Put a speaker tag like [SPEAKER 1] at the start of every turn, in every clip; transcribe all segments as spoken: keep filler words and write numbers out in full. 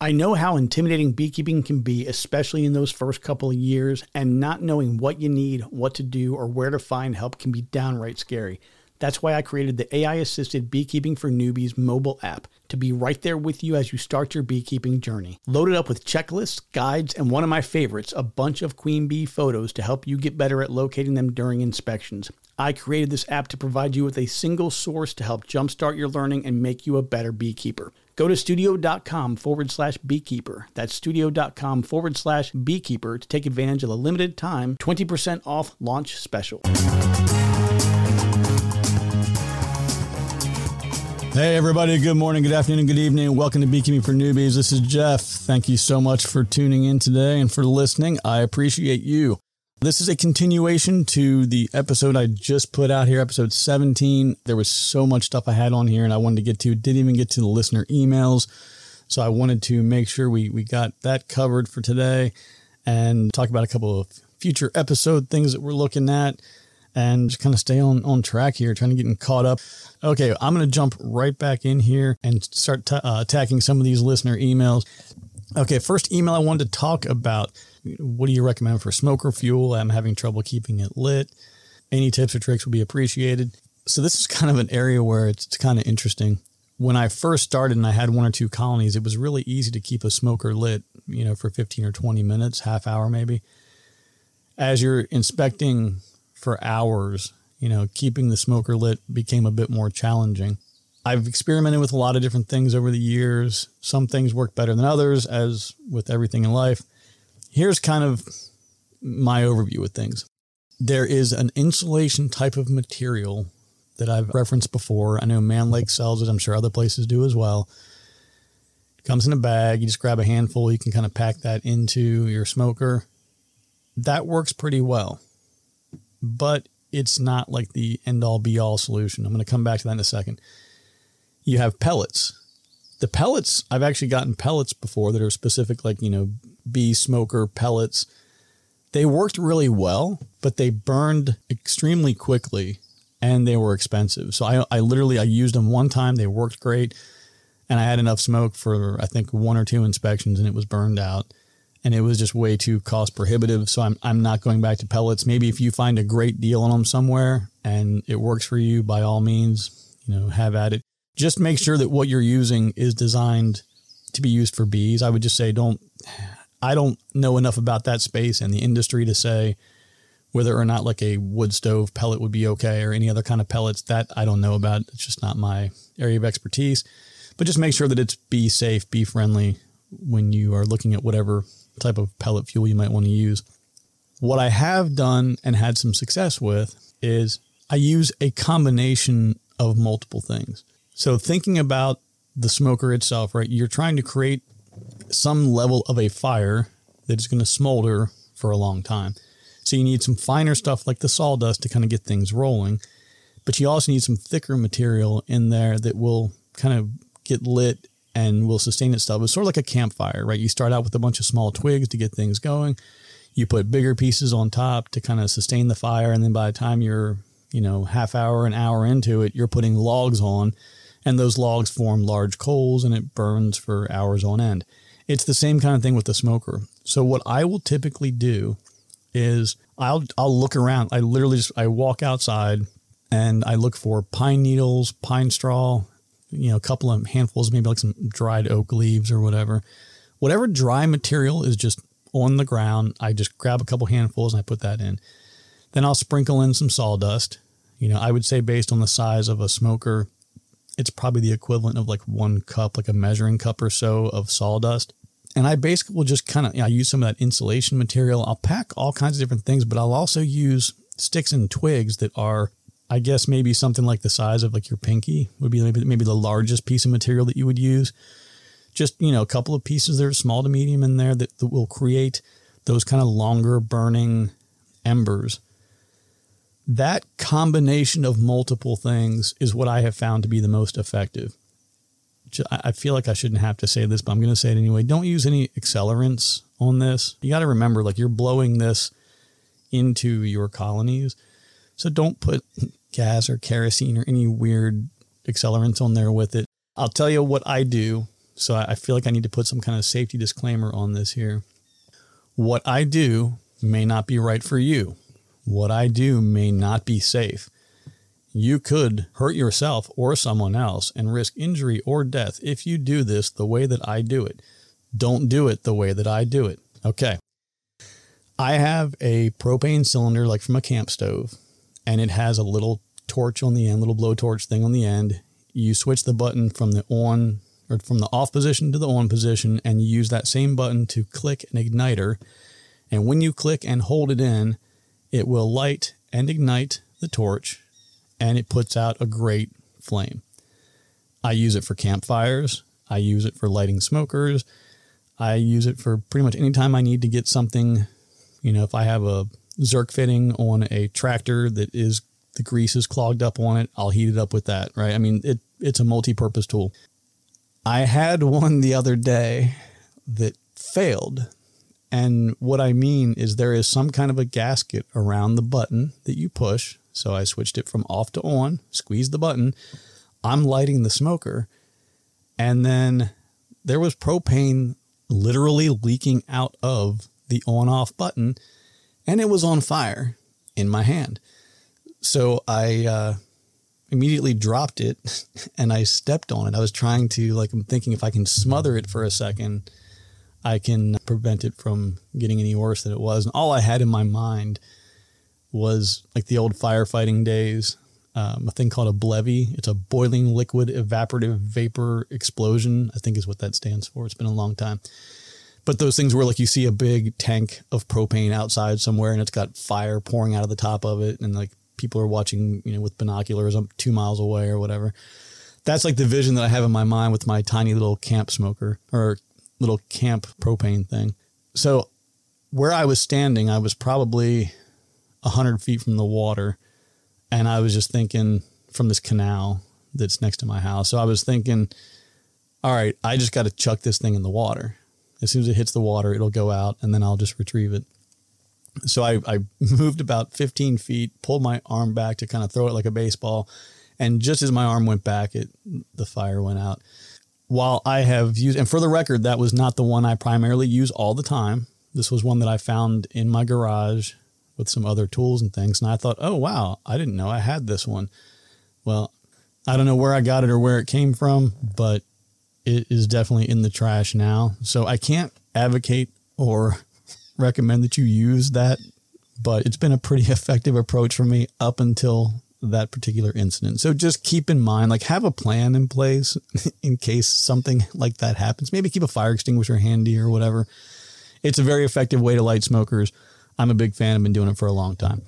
[SPEAKER 1] I know how intimidating beekeeping can be, especially in those first couple of years, and not knowing what you need, what to do, or where to find help can be downright scary. That's why I created the A I-assisted Beekeeping for Newbies mobile app to be right there with you as you start your beekeeping journey. Loaded up with checklists, guides, and one of my favorites, a bunch of queen bee photos to help you get better at locating them during inspections. I created this app to provide you with a single source to help jumpstart your learning and make you a better beekeeper. Go to studio.com forward slash beekeeper. That's studio.com forward slash beekeeper to take advantage of the limited time twenty percent off launch special.
[SPEAKER 2] Hey everybody, good morning, good afternoon, good evening. Welcome to Beekeeping for Newbies. This is Jeff. Thank you so much for tuning in today and for listening. I appreciate you. This is a continuation to the episode I just put out here, episode seventeen. There was so much stuff I had on here and I wanted to get to. Didn't even get to the listener emails. So I wanted to make sure we, we got that covered for today and talk about a couple of future episode things that we're looking at and just kind of stay on, on track here, trying to get caught up. Okay, I'm going to jump right back in here and start t- uh, attacking some of these listener emails. Okay, first email I wanted to talk about. What do you recommend for smoker fuel? I'm having trouble keeping it lit. Any tips or tricks would be appreciated. So this is kind of an area where it's, it's kind of interesting. When I first started and I had one or two colonies, it was really easy to keep a smoker lit, you know, for fifteen or twenty minutes, half hour maybe. As you're inspecting for hours, you know, keeping the smoker lit became a bit more challenging. I've experimented with a lot of different things over the years. Some things work better than others, as with everything in life. Here's kind of my overview of things. There is an insulation type of material that I've referenced before. I know Man Lake sells it. I'm sure other places do as well. It comes in a bag. You just grab a handful. You can kind of pack that into your smoker. That works pretty well, but it's not like the end-all be-all solution. I'm going to come back to that in a second. You have pellets. The pellets, I've actually gotten pellets before that are specific, like, you know, bee smoker pellets. They worked really well, but they burned extremely quickly and they were expensive. So I, I literally, I used them one time. They worked great. And I had enough smoke for, I think, one or two inspections and it was burned out. And it was just way too cost prohibitive. So I'm, I'm not going back to pellets. Maybe if you find a great deal on them somewhere and it works for you, by all means, you know, have at it. Just make sure that what you're using is designed to be used for bees. I would just say don't, I don't know enough about that space and the industry to say whether or not like a wood stove pellet would be okay or any other kind of pellets. That I don't know about. It's just not my area of expertise. But just make sure that it's bee safe, bee friendly when you are looking at whatever type of pellet fuel you might want to use. What I have done and had some success with is I use a combination of multiple things. So thinking about the smoker itself, right, you're trying to create some level of a fire that is going to smolder for a long time. So you need some finer stuff like the sawdust to kind of get things rolling, but you also need some thicker material in there that will kind of get lit and will sustain itself. It's sort of like a campfire, right? You start out with a bunch of small twigs to get things going. You put bigger pieces on top to kind of sustain the fire. And then by the time you're, you know, half hour, an hour into it, you're putting logs on. And those logs form large coals and it burns for hours on end. It's the same kind of thing with the smoker. So what I will typically do is I'll I'll look around. I literally just, I walk outside and I look for pine needles, pine straw, you know, a couple of handfuls, maybe like some dried oak leaves or whatever. Whatever dry material is just on the ground, I just grab a couple handfuls and I put that in. Then I'll sprinkle in some sawdust. You know, I would say based on the size of a smoker, it's probably the equivalent of like one cup, like a measuring cup or so of sawdust. And I basically will just kind of, you know, I use some of that insulation material. I'll pack all kinds of different things, but I'll also use sticks and twigs that are, I guess, maybe something like the size of like your pinky would be maybe, maybe the largest piece of material that you would use. Just, you know, a couple of pieces that are small to medium in there that, that will create those kind of longer burning embers. That combination of multiple things is what I have found to be the most effective. I feel like I shouldn't have to say this, but I'm going to say it anyway. Don't use any accelerants on this. You got to remember, like, you're blowing this into your colonies. So don't put gas or kerosene or any weird accelerants on there with it. I'll tell you what I do. So I feel like I need to put some kind of safety disclaimer on this here. What I do may not be right for you. What I do may not be safe. You could hurt yourself or someone else and risk injury or death if you do this the way that I do it. Don't do it the way that I do it. Okay. I have a propane cylinder like from a camp stove, and it has a little torch on the end, little blowtorch thing on the end. You switch the button from the on or from the off position to the on position, and you use that same button to click an igniter. And when you click and hold it in, it will light and ignite the torch, and it puts out a great flame. I use it for campfires. I use it for lighting smokers. I use it for pretty much any time I need to get something. You know, if I have a Zerk fitting on a tractor that is, the grease is clogged up on it, I'll heat it up with that, right? I mean, it it's a multi-purpose tool. I had one the other day that failed. And what I mean is there is some kind of a gasket around the button that you push. So I switched it from off to on, squeezed the button. I'm lighting the smoker. And then there was propane literally leaking out of the on-off button, and it was on fire in my hand. So I uh, immediately dropped it, and I stepped on it. I was trying to, like, I'm thinking if I can smother it for a second, I can prevent it from getting any worse than it was. And all I had in my mind was like the old firefighting days, um, a thing called a BLEVE. It's a boiling liquid evaporative vapor explosion, I think is what that stands for. It's been a long time. But those things where like you see a big tank of propane outside somewhere and it's got fire pouring out of the top of it, and like people are watching, you know, with binoculars up two miles away or whatever. That's like the vision that I have in my mind with my tiny little camp smoker or little camp propane thing. So where I was standing, I was probably a hundred feet from the water, and I was just thinking from this canal that's next to my house. So I was thinking, all right, I just got to chuck this thing in the water. As soon as it hits the water, it'll go out, and then I'll just retrieve it. So I, I moved about fifteen feet, pulled my arm back to kind of throw it like a baseball. And just as my arm went back, it the fire went out. While I have used, and for the record, that was not the one I primarily use all the time. This was one that I found in my garage with some other tools and things. And I thought, oh, wow, I didn't know I had this one. Well, I don't know where I got it or where it came from, but it is definitely in the trash now. So I can't advocate or recommend that you use that, but it's been a pretty effective approach for me up until that particular incident. So just keep in mind, like have a plan in place in case something like that happens. Maybe keep a fire extinguisher handy or whatever. It's a very effective way to light smokers. I'm a big fan. I've been doing it for a long time.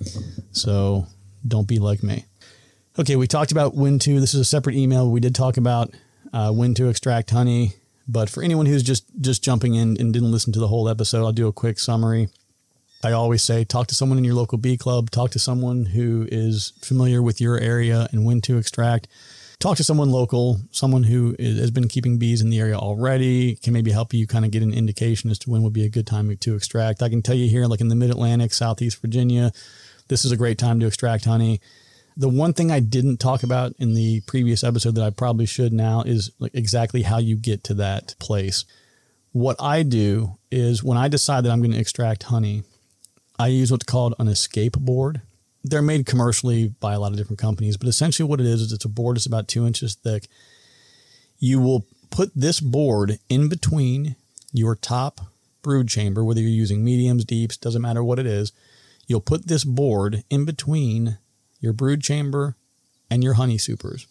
[SPEAKER 2] So don't be like me. Okay, we talked about when to. This is a separate email. We did talk about uh, when to extract honey. But for anyone who's just, just jumping in and didn't listen to the whole episode, I'll do a quick summary. I always say, talk to someone in your local bee club, talk to someone who is familiar with your area and when to extract. Talk to someone local, someone who is, has been keeping bees in the area already, can maybe help you kind of get an indication as to when would be a good time to extract. I can tell you here, like in the mid-Atlantic, Southeast Virginia, this is a great time to extract honey. The one thing I didn't talk about in the previous episode that I probably should now is like exactly how you get to that place. What I do is when I decide that I'm going to extract honey, I use what's called an escape board. They're made commercially by a lot of different companies, but essentially what it is, is it's a board that's about two inches thick. You will put this board in between your top brood chamber, whether you're using mediums, deeps, doesn't matter what it is. You'll put this board in between your brood chamber and your honey supers.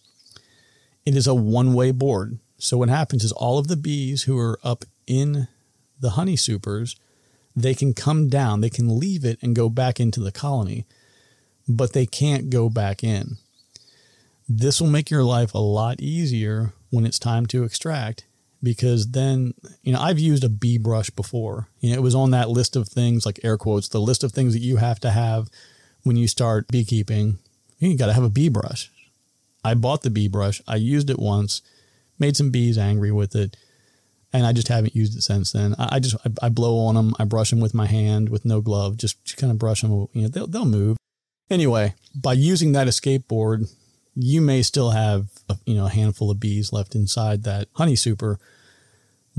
[SPEAKER 2] It is a one-way board. So what happens is all of the bees who are up in the honey supers, they can come down, they can leave it and go back into the colony, but they can't go back in. This will make your life a lot easier when it's time to extract, because then, you know, I've used a bee brush before. You know, it was on that list of things, like air quotes, the list of things that you have to have when you start beekeeping. You got to have a bee brush. I bought the bee brush. I used it once, made some bees angry with it, and I just haven't used it since then. I, I just, I, I blow on them. I brush them with my hand with no glove, just, just kind of brush them. You know, they'll, they'll move. Anyway, by using that escape board, you may still have, a, you know, a handful of bees left inside that honey super,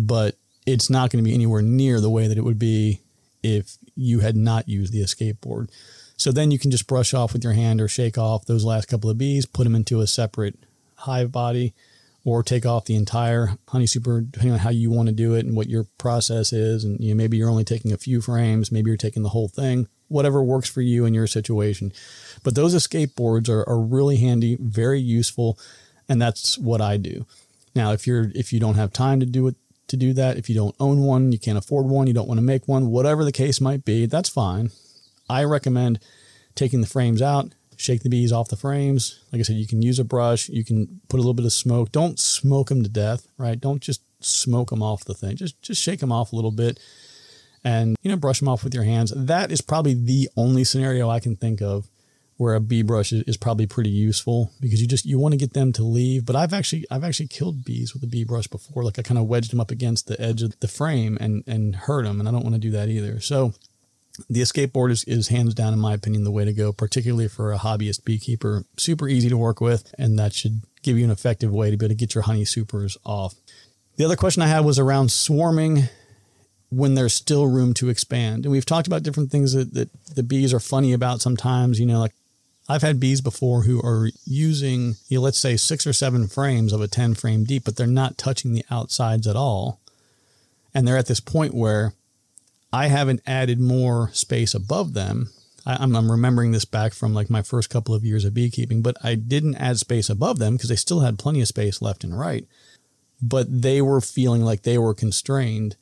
[SPEAKER 2] but it's not going to be anywhere near the way that it would be if you had not used the escape board. So then you can just brush off with your hand or shake off those last couple of bees, put them into a separate hive body, or take off the entire honey super, depending on how you want to do it and what your process is. And you know, maybe you're only taking a few frames, maybe you're taking the whole thing, whatever works for you in your situation. But those escape boards are, are really handy, very useful, and that's what I do. Now, if you're if you don't have time to do it, to do that, if you don't own one, you can't afford one, you don't want to make one, whatever the case might be, that's fine. I recommend taking the frames out, shake the bees off the frames. Like I said, you can use a brush, you can put a little bit of smoke. Don't smoke them to death, right? Don't just smoke them off the thing. Just just shake them off a little bit and, you know, brush them off with your hands. That is probably the only scenario I can think of where a bee brush is, is probably pretty useful, because you just, you want to get them to leave. But I've actually, I've actually killed bees with a bee brush before. Like I kind of wedged them up against the edge of the frame and, and hurt them. And I don't want to do that either. So the escape board is, is hands down, in my opinion, the way to go, particularly for a hobbyist beekeeper. Super easy to work with, and that should give you an effective way to be able to get your honey supers off. The other question I had was around swarming when there's still room to expand. And we've talked about different things that, that the bees are funny about sometimes. You know, like I've had bees before who are using, you know, let's say six or seven frames of a ten frame deep, but they're not touching the outsides at all. And they're at this point where I haven't added more space above them. I, I'm, I'm remembering this back from like my first couple of years of beekeeping, but I didn't add space above them because they still had plenty of space left and right. But they were feeling like they were constrained,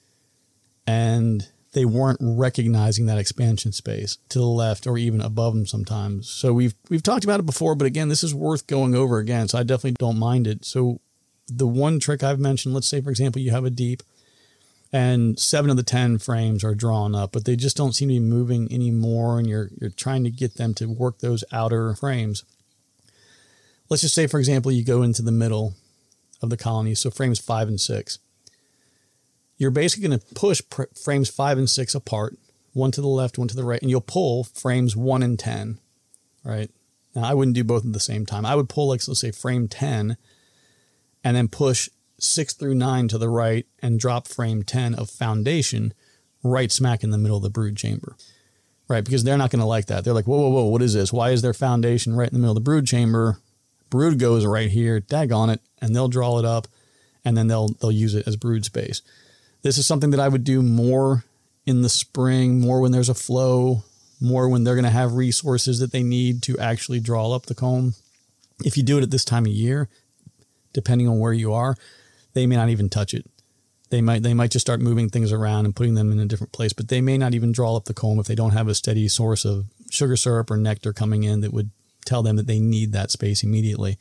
[SPEAKER 2] and they weren't recognizing that expansion space to the left or even above them sometimes. So we've we've talked about it before, but again, this is worth going over again. So I definitely don't mind it. So the one trick I've mentioned, let's say, for example, you have a deep, and seven of the ten frames are drawn up, but they just don't seem to be moving anymore, and you're you're trying to get them to work those outer frames. Let's just say, for example, you go into the middle of the colony, so frames five and six. You're basically going to push pr- frames five and six apart, one to the left, one to the right, and you'll pull frames one and ten, right? Now, I wouldn't do both at the same time. I would pull, like, let's say, frame ten, and then push six through nine to the right and drop frame ten of foundation right smack in the middle of the brood chamber, right? Because they're not going to like that. They're like, whoa, whoa, whoa, what is this? Why is there foundation right in the middle of the brood chamber? Brood goes right here, daggone it, and they'll draw it up, and then they'll they'll use it as brood space. This is something that I would do more in the spring, more when there's a flow, more when they're going to have resources that they need to actually draw up the comb. If you do it at this time of year, depending on where you are, they may not even touch it. They might they might just start moving things around and putting them in a different place, but they may not even draw up the comb if they don't have a steady source of sugar syrup or nectar coming in that would tell them that they need that space immediately.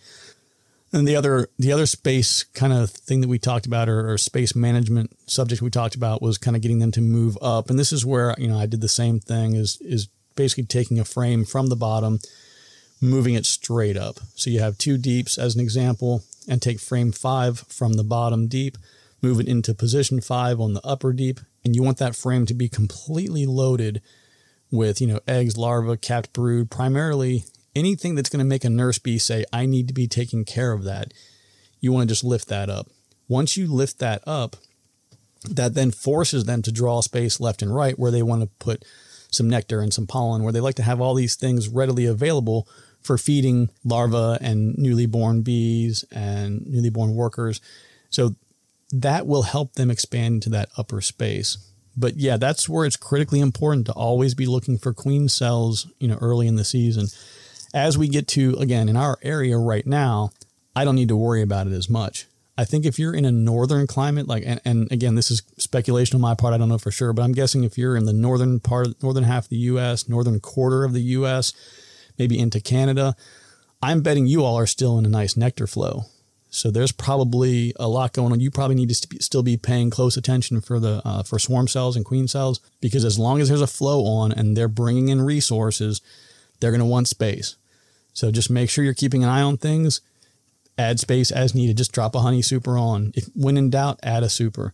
[SPEAKER 2] And the other the other space kind of thing that we talked about, or, or space management subject we talked about, was kind of getting them to move up. And this is where, you know, I did the same thing, is is basically taking a frame from the bottom, moving it straight up. So you have two deeps as an example, and take frame five from the bottom deep, move it into position five on the upper deep, and you want that frame to be completely loaded with, you know, eggs, larvae, capped brood, primarily anything that's going to make a nurse bee say, I need to be taking care of that. You want to just lift that up. Once you lift that up, that then forces them to draw space left and right where they want to put some nectar and some pollen, where they like to have all these things readily available for feeding larvae and newly born bees and newly born workers. So that will help them expand into that upper space. But yeah, that's where it's critically important to always be looking for queen cells, you know, early in the season. As we get to, again, in our area right now, I don't need to worry about it as much. I think if you're in a northern climate, like, and, and again, this is speculation on my part, I don't know for sure, but I'm guessing if you're in the northern part, northern half of the U S, northern quarter of the U S, maybe into Canada, I'm betting you all are still in a nice nectar flow. So there's probably a lot going on. You probably need to st- still be paying close attention for the uh, for swarm cells and queen cells, because as long as there's a flow on and they're bringing in resources, they're going to want space. So just make sure you're keeping an eye on things. Add space as needed. Just drop a honey super on. If, when in doubt, add a super.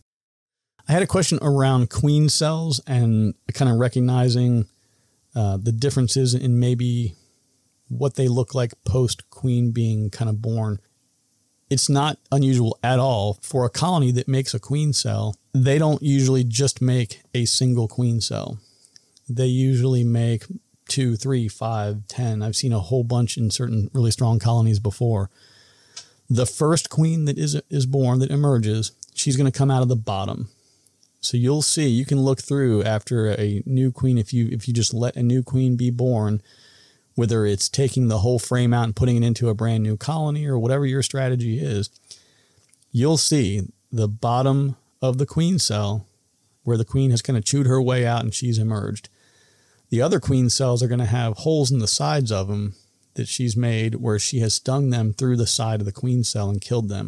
[SPEAKER 2] I had a question around queen cells and kind of recognizing uh, the differences in maybe what they look like post queen being kind of born. It's not unusual at all for a colony that makes a queen cell. They don't usually just make a single queen cell. They usually make two, three, five, ten. I've seen a whole bunch in certain really strong colonies before. The first queen that is is born, that emerges, she's going to come out of the bottom. So you'll see, you can look through after a new queen, if you if you just let a new queen be born, whether it's taking the whole frame out and putting it into a brand new colony or whatever your strategy is, you'll see the bottom of the queen cell where the queen has kind of chewed her way out and she's emerged. The other queen cells are going to have holes in the sides of them that she's made where she has stung them through the side of the queen cell and killed them.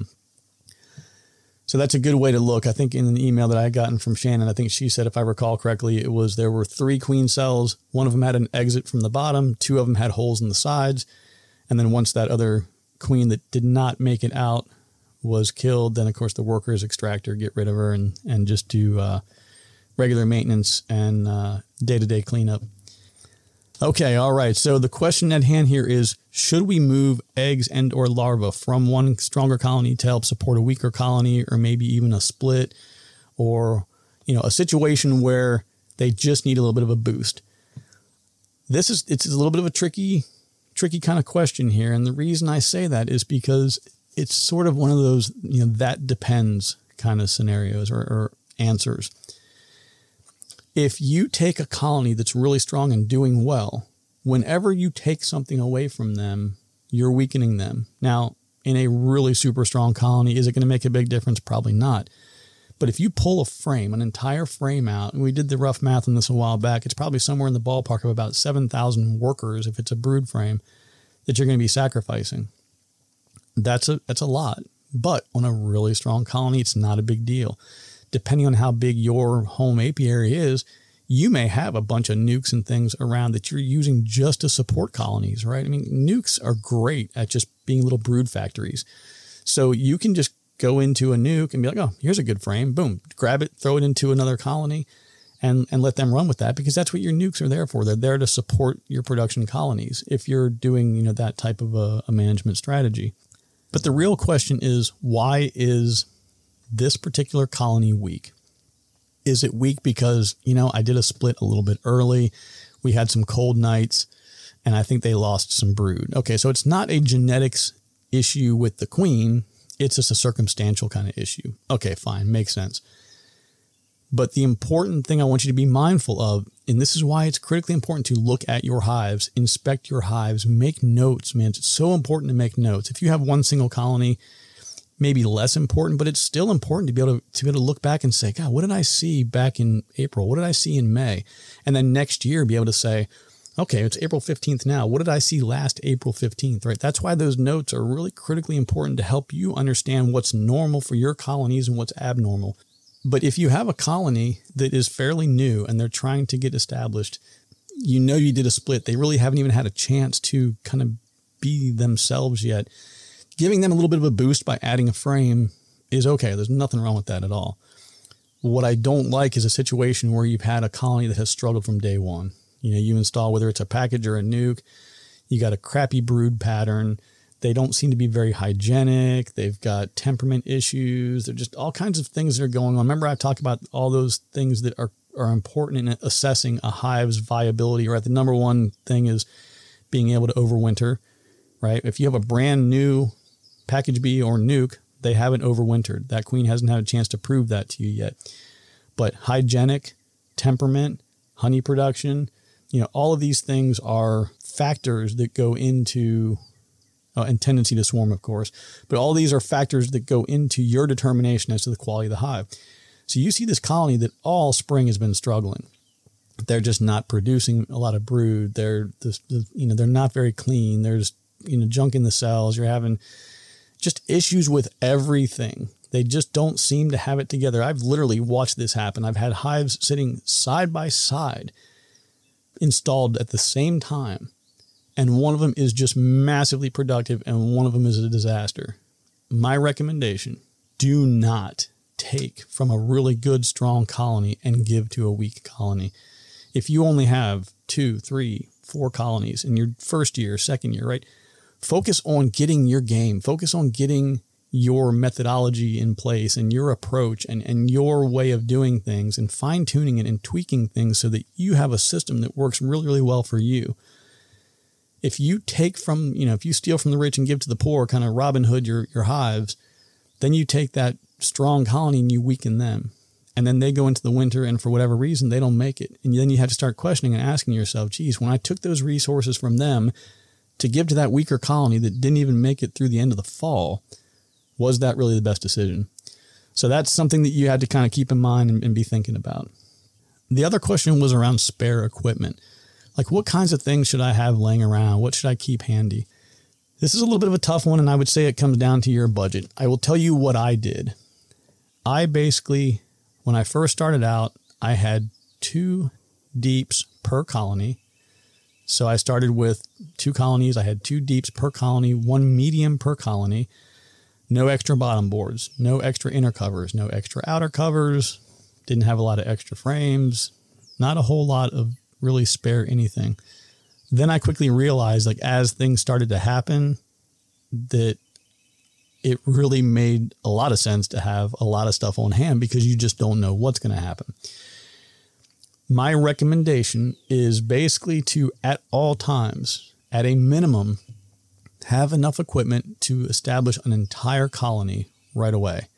[SPEAKER 2] So that's a good way to look. I think in an email that I had gotten from Shannon, I think she said, if I recall correctly, it was there were three queen cells. One of them had an exit from the bottom. Two of them had holes in the sides. And then once that other queen that did not make it out was killed, then, of course, the workers extract her, get rid of her, and, and just do uh, regular maintenance and uh, day-to-day cleanup. Okay, all right. So the question at hand here is, should we move eggs and or larvae from one stronger colony to help support a weaker colony, or maybe even a split, or, you know, a situation where they just need a little bit of a boost? This is, it's a little bit of a tricky, tricky kind of question here. And the reason I say that is because it's sort of one of those, you know, that depends kind of scenarios or, or answers. If you take a colony that's really strong and doing well, whenever you take something away from them, you're weakening them. Now, in a really super strong colony, is it going to make a big difference? Probably not. But if you pull a frame, an entire frame out, and we did the rough math on this a while back, it's probably somewhere in the ballpark of about seven thousand workers, if it's a brood frame, that you're going to be sacrificing. That's a, that's a lot. But on a really strong colony, it's not a big deal. Depending on how big your home apiary is, you may have a bunch of nukes and things around that you're using just to support colonies, right? I mean, nukes are great at just being little brood factories. So you can just go into a nuke and be like, oh, here's a good frame. Boom, grab it, throw it into another colony and, and let them run with that, because that's what your nukes are there for. They're there to support your production colonies if you're doing, you know, that type of a, a management strategy. But the real question is, why is this particular colony weak? Is it weak because, you know, I did a split a little bit early, we had some cold nights, and I think they lost some brood? Okay, so it's not a genetics issue with the queen, it's just a circumstantial kind of issue. Okay, fine, makes sense. But the important thing I want you to be mindful of, and this is why it's critically important to look at your hives, inspect your hives, make notes, man. It's so important to make notes. If you have one single colony, maybe less important, but it's still important to be able to, to be able to look back and say, God, what did I see back in April? What did I see in May? And then next year be able to say, okay, it's April fifteenth now. What did I see last April fifteenth, right? That's why those notes are really critically important to help you understand what's normal for your colonies and what's abnormal. But if you have a colony that is fairly new and they're trying to get established, you know you did a split. They really haven't even had a chance to kind of be themselves yet. Giving them a little bit of a boost by adding a frame is okay. There's nothing wrong with that at all. What I don't like is a situation where you've had a colony that has struggled from day one. You know, you install, whether it's a package or a nuke, you got a crappy brood pattern. They don't seem to be very hygienic. They've got temperament issues. They're just all kinds of things that are going on. Remember, I talked about all those things that are, are important in assessing a hive's viability, right? The number one thing is being able to overwinter, right? If you have a brand new package B or nuke, they haven't overwintered. That queen hasn't had a chance to prove that to you yet. But hygienic, temperament, honey production, you know, all of these things are factors that go into, uh, and tendency to swarm, of course, but all these are factors that go into your determination as to the quality of the hive. So you see this colony that all spring has been struggling. They're just not producing a lot of brood. They're, the, the, you know, they're not very clean. There's, you know, junk in the cells. You're having just issues with everything. They just don't seem to have it together. I've literally watched this happen. I've had hives sitting side by side installed at the same time, and one of them is just massively productive and one of them is a disaster. My recommendation, do not take from a really good, strong colony and give to a weak colony. If you only have two, three, four colonies in your first year, second year, right? Focus on getting your game. Focus on getting your methodology in place and your approach and, and your way of doing things and fine tuning it and tweaking things so that you have a system that works really, really well for you. If you take from, you know, if you steal from the rich and give to the poor, kind of Robin Hood your, your hives, then you take that strong colony and you weaken them. And then they go into the winter and for whatever reason, they don't make it. And then you have to start questioning and asking yourself, geez, when I took those resources from them to give to that weaker colony that didn't even make it through the end of the fall, was that really the best decision? So that's something that you had to kind of keep in mind and, and be thinking about. The other question was around spare equipment. Like, what kinds of things should I have laying around? What should I keep handy? This is a little bit of a tough one, and I would say it comes down to your budget. I will tell you what I did. I basically, when I first started out, I had two deeps per colony. So I started with two colonies. I had two deeps per colony, one medium per colony. No extra bottom boards, no extra inner covers, no extra outer covers, didn't have a lot of extra frames, not a whole lot of really spare anything. Then I quickly realized, like, as things started to happen, that it really made a lot of sense to have a lot of stuff on hand because you just don't know what's going to happen. My recommendation is basically to, at all times, at a minimum, have enough equipment to establish an entire colony right away.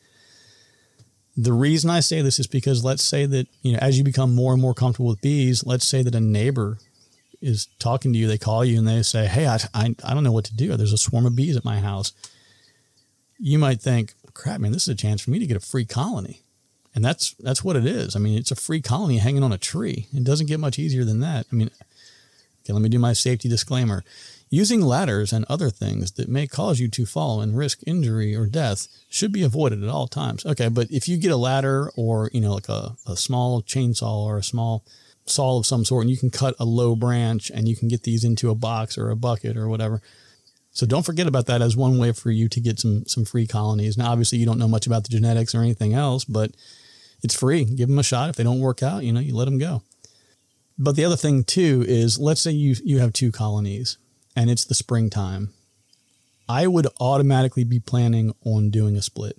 [SPEAKER 2] The reason I say this is because let's say that, you know, as you become more and more comfortable with bees, let's say that a neighbor is talking to you, they call you and they say, hey, I, I, I don't know what to do. There's a swarm of bees at my house. You might think, crap, man, this is a chance for me to get a free colony. And that's, that's what it is. I mean, it's a free colony hanging on a tree. It doesn't get much easier than that. I mean, okay, let me do my safety disclaimer. Using ladders and other things that may cause you to fall and risk injury or death should be avoided at all times. Okay, but if you get a ladder or, you know, like a, a small chainsaw or a small saw of some sort, and you can cut a low branch and you can get these into a box or a bucket or whatever. So don't forget about that as one way for you to get some, some free colonies. Now, obviously, you don't know much about the genetics or anything else, but it's free. Give them a shot. If they don't work out, you know, you let them go. But the other thing, too, is let's say you, you have two colonies. And it's the springtime. I would automatically be planning on doing a split.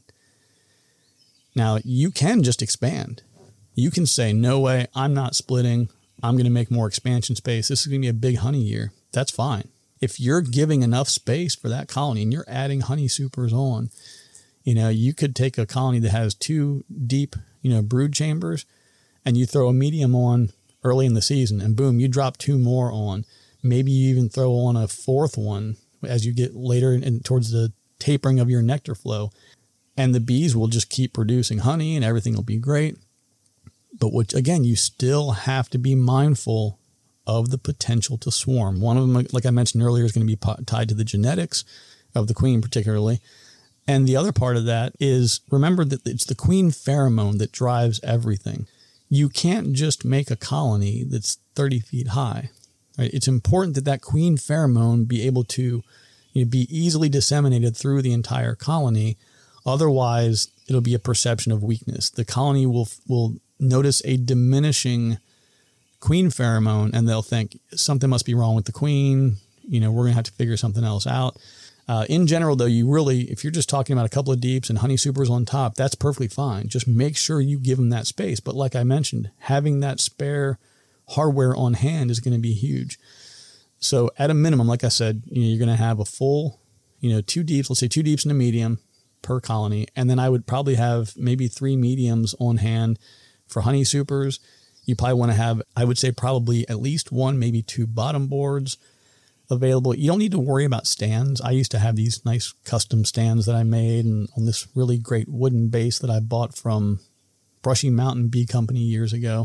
[SPEAKER 2] Now, you can just expand. You can say, no way, I'm not splitting. I'm going to make more expansion space. This is going to be a big honey year. That's fine. If you're giving enough space for that colony and you're adding honey supers on, you know, you could take a colony that has two deep, you know, brood chambers and you throw a medium on early in the season and boom, you drop two more on. Maybe you even throw on a fourth one as you get later in, in, towards the tapering of your nectar flow. And the bees will just keep producing honey and everything will be great. But which, again, you still have to be mindful of the potential to swarm. One of them, like I mentioned earlier, is going to be tied to the genetics of the queen particularly. And the other part of that is, remember that it's the queen pheromone that drives everything. You can't just make a colony that's thirty feet high. Right? It's important that that queen pheromone be able to, you know, be easily disseminated through the entire colony. Otherwise, it'll be a perception of weakness. The colony will will notice a diminishing queen pheromone, and they'll think something must be wrong with the queen. You know, we're going to have to figure something else out. Uh, in general, though, you really, if you're just talking about a couple of deeps and honey supers on top, that's perfectly fine. Just make sure you give them that space. But like I mentioned, having that spare hardware on hand is going to be huge. So at a minimum, like I said, you know, you're going to have a full, you know, two deeps, let's say two deeps and a medium per colony. And then I would probably have maybe three mediums on hand for honey supers. You probably want to have, I would say probably at least one, maybe two bottom boards available. You don't need to worry about stands. I used to have these nice custom stands that I made and on this really great wooden base that I bought from Brushy Mountain Bee Company years ago.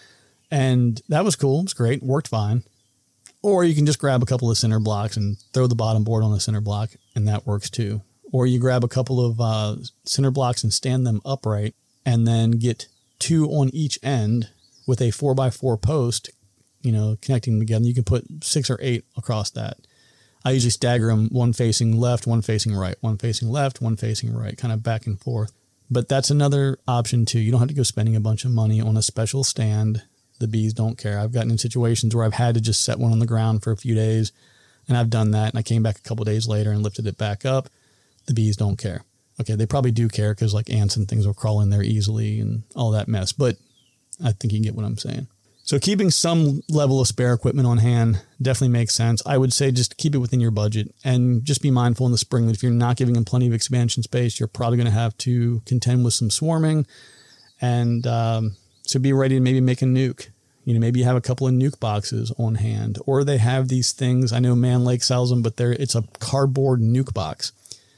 [SPEAKER 2] And that was cool. It was great. Worked fine. Or you can just grab a couple of center blocks and throw the bottom board on the center block, and that works too. Or you grab a couple of uh, center blocks and stand them upright and then get two on each end with a four by four post, you know, connecting them together. You can put six or eight across that. I usually stagger them, one facing left, one facing right, one facing left, one facing right, kind of back and forth. But that's another option too. You don't have to go spending a bunch of money on a special stand. The bees don't care. I've gotten in situations where I've had to just set one on the ground for a few days, and I've done that, and I came back a couple days later and lifted it back up. The bees don't care. Okay, they probably do care because like ants and things will crawl in there easily and all that mess. But I think you get what I'm saying. So keeping some level of spare equipment on hand definitely makes sense. I would say just keep it within your budget and just be mindful in the spring that if you're not giving them plenty of expansion space, you're probably going to have to contend with some swarming. And um, so be ready to maybe make a nuke. You know, maybe you have a couple of nuke boxes on hand, or they have these things. I know Man Lake sells them, but they're, it's a cardboard nuke box.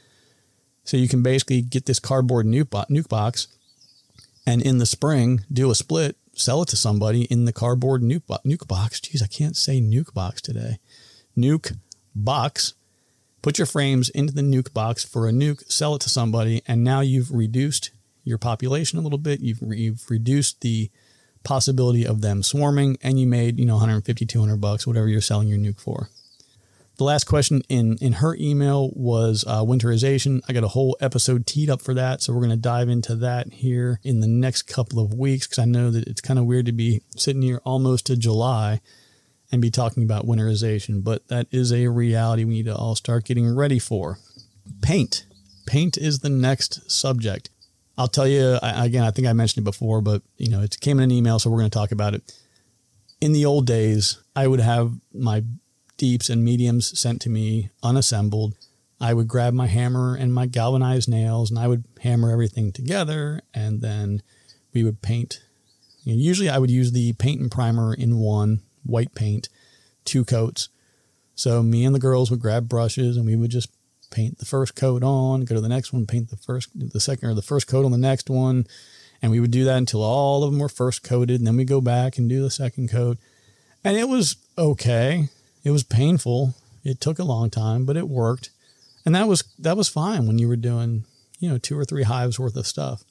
[SPEAKER 2] So you can basically get this cardboard nuke, bo- nuke box and in the spring do a split, sell it to somebody in the cardboard nuke, bo- nuke box. Jeez, I can't say nuke box today. Nuke box. Put your frames into the nuke box for a nuke, sell it to somebody, and now you've reduced your population a little bit. You've, you've reduced the possibility of them swarming, and you made, you know, one hundred fifty, two hundred bucks, whatever you're selling your nuke for. The last question in, in her email was uh, winterization. I got a whole episode teed up for that, so we're going to dive into that here in the next couple of weeks, because I know that it's kind of weird to be sitting here almost to July and be talking about winterization, but that is a reality we need to all start getting ready for. Paint. Paint is the next subject. I'll tell you, I, again, I think I mentioned it before, but you know, it came in an email, so we're going to talk about it. In the old days, I would have my deeps and mediums sent to me unassembled. I would grab my hammer and my galvanized nails and I would hammer everything together, and then we would paint. You know, usually I would use the paint and primer in one, white paint, two coats. So me and the girls would grab brushes and we would just paint the first coat on, go to the next one, paint the first, the second or the first coat on the next one. And we would do that until all of them were first coated. And then we go back and do the second coat. And it was okay. It was painful. It took a long time, but it worked. And that was, that was fine when you were doing, you know, two or three hives worth of stuff.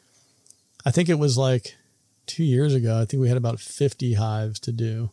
[SPEAKER 2] I think it was like two years ago. I think we had about fifty hives to do.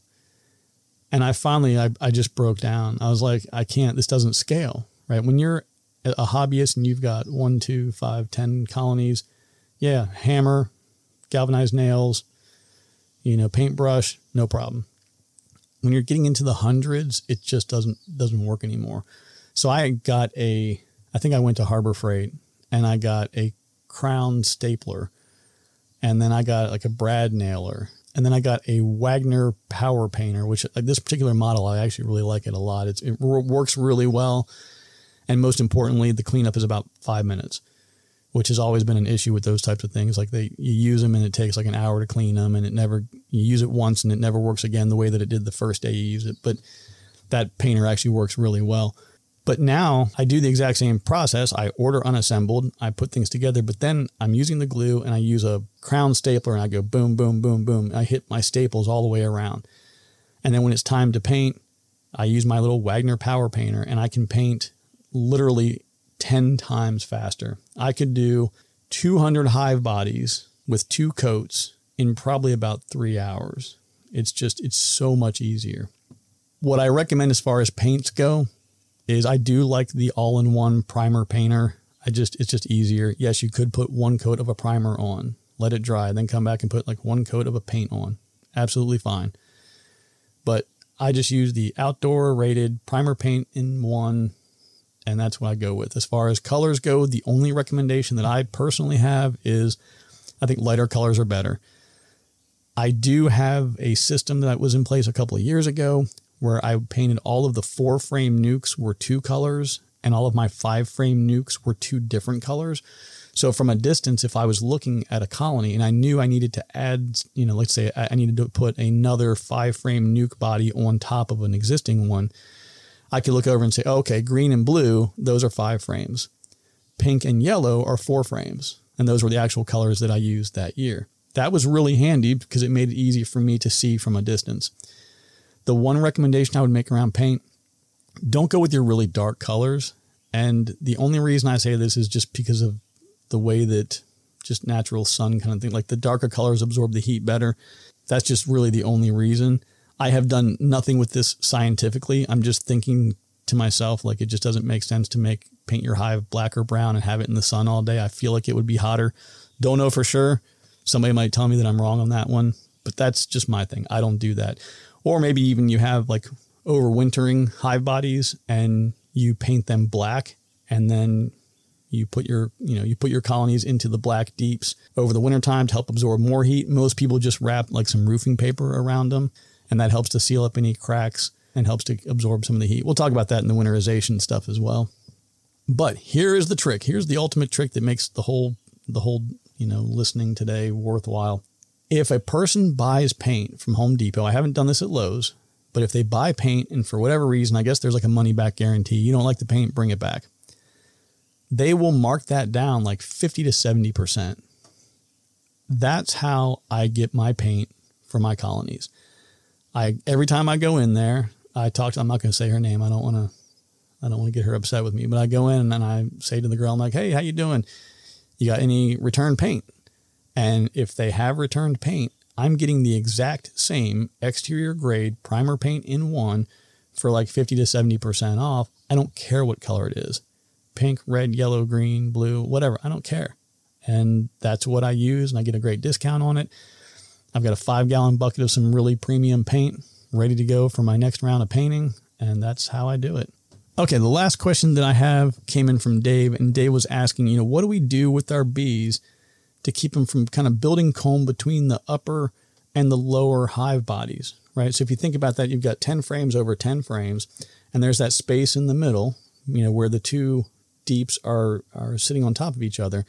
[SPEAKER 2] And I finally, I, I just broke down. I was like, I can't, this doesn't scale. Right? When you're a hobbyist and you've got one, two, five, ten colonies, yeah, hammer, galvanized nails, you know, paintbrush, no problem. When you're getting into the hundreds, it just doesn't doesn't work anymore. So I got a, I think I went to Harbor Freight and I got a crown stapler, and then I got like a brad nailer, and then I got a Wagner power painter, which like this particular model, I actually really like it a lot. It's, it works really well. And most importantly, the cleanup is about five minutes, which has always been an issue with those types of things. Like they, you use them and it takes like an hour to clean them, and it never, you use it once and it never works again the way that it did the first day you use it. But that painter actually works really well. But now I do the exact same process. I order unassembled, I put things together, but then I'm using the glue and I use a crown stapler and I go boom, boom, boom, boom. I hit my staples all the way around. And then when it's time to paint, I use my little Wagner power painter and I can paint literally ten times faster. I could do two hundred hive bodies with two coats in probably about three hours. It's just, it's so much easier. What I recommend as far as paints go is I do like the all-in-one primer painter. I just, it's just easier. Yes, you could put one coat of a primer on, let it dry, then come back and put like one coat of a paint on. Absolutely fine. But I just use the outdoor rated primer paint in one, and that's what I go with. As far as colors go, the only recommendation that I personally have is I think lighter colors are better. I do have a system that was in place a couple of years ago where I painted all of the four frame nukes were two colors and all of my five frame nukes were two different colors. So from a distance, if I was looking at a colony and I knew I needed to add, you know, let's say I needed to put another five frame nuke body on top of an existing one, I could look over and say, oh, okay, green and blue, those are five frames. Pink and yellow are four frames. And those were the actual colors that I used that year. That was really handy because it made it easy for me to see from a distance. The one recommendation I would make around paint, don't go with your really dark colors. And the only reason I say this is just because of the way that just natural sun kind of thing, like the darker colors absorb the heat better. That's just really the only reason. I have done nothing with this scientifically. I'm just thinking to myself, like, it just doesn't make sense to make paint your hive black or brown and have it in the sun all day. I feel like it would be hotter. Don't know for sure. Somebody might tell me that I'm wrong on that one, but that's just my thing. I don't do that. Or maybe even you have like overwintering hive bodies and you paint them black and then You put your, you know, you put your colonies into the black deeps over the wintertime to help absorb more heat. Most people just wrap like some roofing paper around them, and that helps to seal up any cracks and helps to absorb some of the heat. We'll talk about that in the winterization stuff as well. But here is the trick. Here's the ultimate trick that makes the whole, the whole, you know, listening today worthwhile. If a person buys paint from Home Depot, I haven't done this at Lowe's, but if they buy paint and for whatever reason, I guess there's like a money back guarantee, you don't like the paint, bring it back. They will mark that down like fifty to seventy percent. That's how I get my paint for my colonies. I, every time I go in there, I talk to, I'm not going to say her name. I don't want to, I don't want to get her upset with me, but I go in and I say to the girl, I'm like, hey, how you doing? You got any return paint? And if they have returned paint, I'm getting the exact same exterior grade primer paint in one for like fifty to seventy percent off. I don't care what color it is. Pink, red, yellow, green, blue, whatever. I don't care. And that's what I use, and I get a great discount on it. I've got a five gallon bucket of some really premium paint ready to go for my next round of painting. And that's how I do it. Okay. The last question that I have came in from Dave, and Dave was asking, you know, what do we do with our bees to keep them from kind of building comb between the upper and the lower hive bodies, right? So if you think about that, you've got ten frames over ten frames, and there's that space in the middle, you know, where the two deeps are, are sitting on top of each other.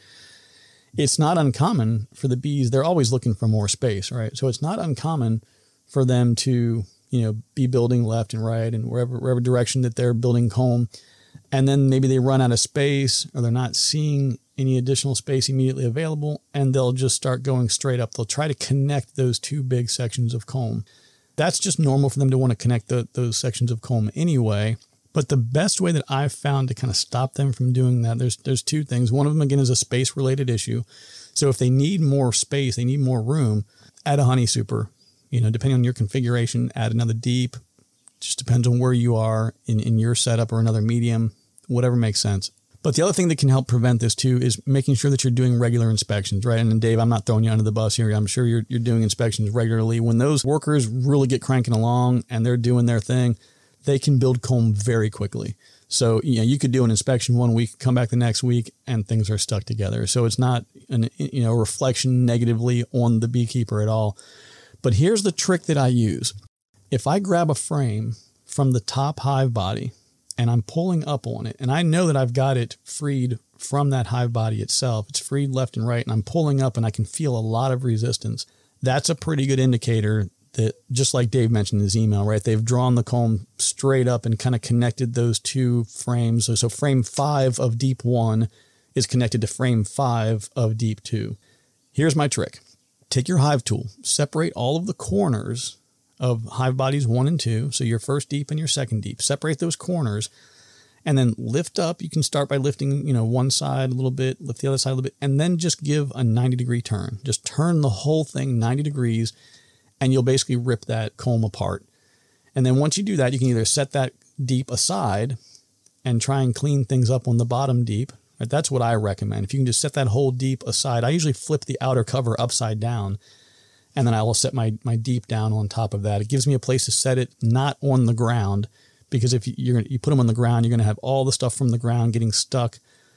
[SPEAKER 2] It's not uncommon for the bees. They're always looking for more space, right? So it's not uncommon for them to, you know, be building left and right and wherever, wherever direction that they're building comb. And then maybe they run out of space, or they're not seeing any additional space immediately available, and they'll just start going straight up. They'll try to connect those two big sections of comb. That's just normal for them to want to connect the, those sections of comb anyway. But the best way that I've found to kind of stop them from doing that, there's there's two things. One of them, again, is a space-related issue. So if they need more space, they need more room, add a honey super. You know, depending on your configuration, add another deep. Just depends on where you are in, in your setup, or another medium, whatever makes sense. But the other thing that can help prevent this too is making sure that you're doing regular inspections, right? And Dave, I'm not throwing you under the bus here. I'm sure you're you're doing inspections regularly. When those workers really get cranking along and they're doing their thing, they can build comb very quickly. So, you know, you could do an inspection one week, come back the next week, and things are stuck together. So it's not an, you know, reflection negatively on the beekeeper at all. But here's the trick that I use. If I grab a frame from the top hive body and I'm pulling up on it, and I know that I've got it freed from that hive body itself, it's freed left and right, and I'm pulling up and I can feel a lot of resistance, that's a pretty good indicator that, just like Dave mentioned in his email, right, they've drawn the comb straight up and kind of connected those two frames. So, so frame five of deep one is connected to frame five of deep two. Here's my trick. Take your hive tool, separate all of the corners of hive bodies one and two. So your first deep and your second deep, separate those corners, and then lift up. You can start by lifting, you know, one side a little bit, lift the other side a little bit, and then just give a ninety degree turn. Just turn the whole thing ninety degrees, and you'll basically rip that comb apart. And then once you do that, you can either set that deep aside and try and clean things up on the bottom deep. Right? That's what I recommend. If you can just set that whole deep aside, I usually flip the outer cover upside down, and then I will set my, my deep down on top of that. It gives me a place to set it not on the ground, because if you're you put them on the ground, you're going to have all the stuff from the ground getting stuck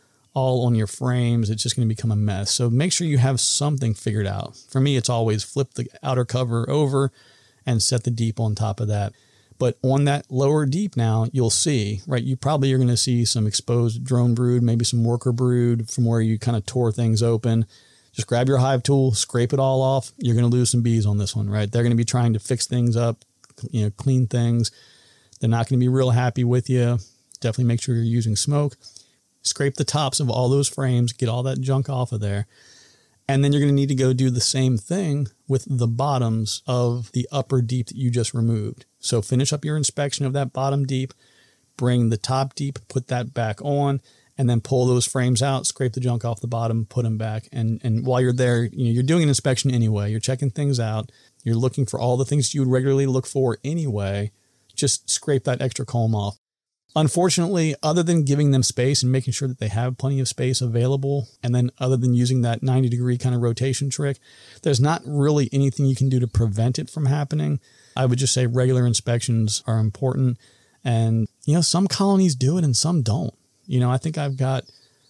[SPEAKER 2] all on your frames. It's just going to become a mess. So make sure you have something figured out. For me, it's always flip the outer cover over and set the deep on top of that. But on that lower deep now, you'll see, right, you probably are going to see some exposed drone brood, maybe some worker brood from where you kind of tore things open. Just grab your hive tool, scrape it all off. You're going to lose some bees on this one, right? They're going to be trying to fix things up, you know, clean things. They're not going to be real happy with you. Definitely make sure you're using smoke. Scrape the tops of all those frames, get all that junk off of there. And then you're going to need to go do the same thing with the bottoms of the upper deep that you just removed. So finish up your inspection of that bottom deep, bring the top deep, put that back on, and then pull those frames out, scrape the junk off the bottom, put them back. And, and while you're there, you know, you're doing an inspection anyway. You're checking things out. You're looking for all the things you would regularly look for anyway. Just scrape that extra comb off. Unfortunately, other than giving them space and making sure that they have plenty of space available, and then other than using that ninety degree kind of rotation trick, there's not really anything you can do to prevent it from happening. I would just say regular inspections are important. And, you know, some colonies do it and some don't. You know, I think I've got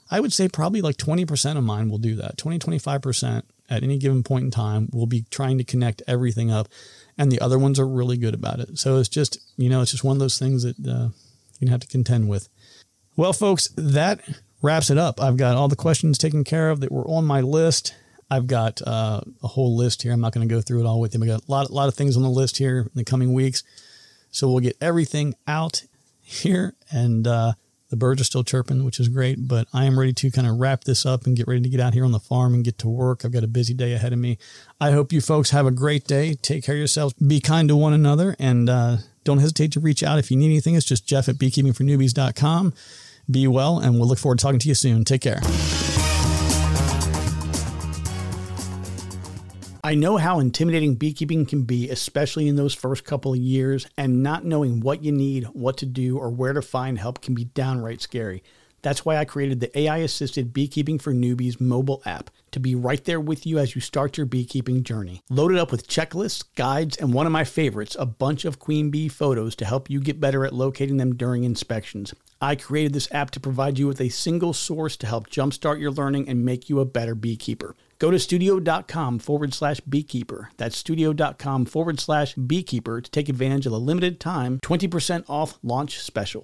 [SPEAKER 2] I would say probably like twenty percent of mine will do that. twenty, twenty-five percent at any given point in time will be trying to connect everything up. And the other ones are really good about it. So it's just, you know, it's just one of those things that uh, you have to contend with. Well, folks, that wraps it up. I've got all the questions taken care of that were on my list. I've got uh, a whole list here. I'm not going to go through it all with you. I've got a lot, a lot of things on the list here in the coming weeks. So we'll get everything out here. And uh, the birds are still chirping, which is great. But I am ready to kind of wrap this up and get ready to get out here on the farm and get to work. I've got a busy day ahead of me. I hope you folks have a great day. Take care of yourselves. Be kind to one another. And uh, don't hesitate to reach out if you need anything. It's just Jeff at beekeeping for newbies dot com. Be well, and we'll look forward to talking to you soon. Take care.
[SPEAKER 1] I know how intimidating beekeeping can be, especially in those first couple of years, and not knowing what you need, what to do, or where to find help can be downright scary. That's why I created the A I-assisted Beekeeping for Newbies mobile app to be right there with you as you start your beekeeping journey. Loaded up with checklists, guides, and one of my favorites, a bunch of queen bee photos to help you get better at locating them during inspections. I created this app to provide you with a single source to help jumpstart your learning and make you a better beekeeper. Go to studio.com forward slash beekeeper. That's studio.com forward slash beekeeper to take advantage of a limited time twenty percent off launch special.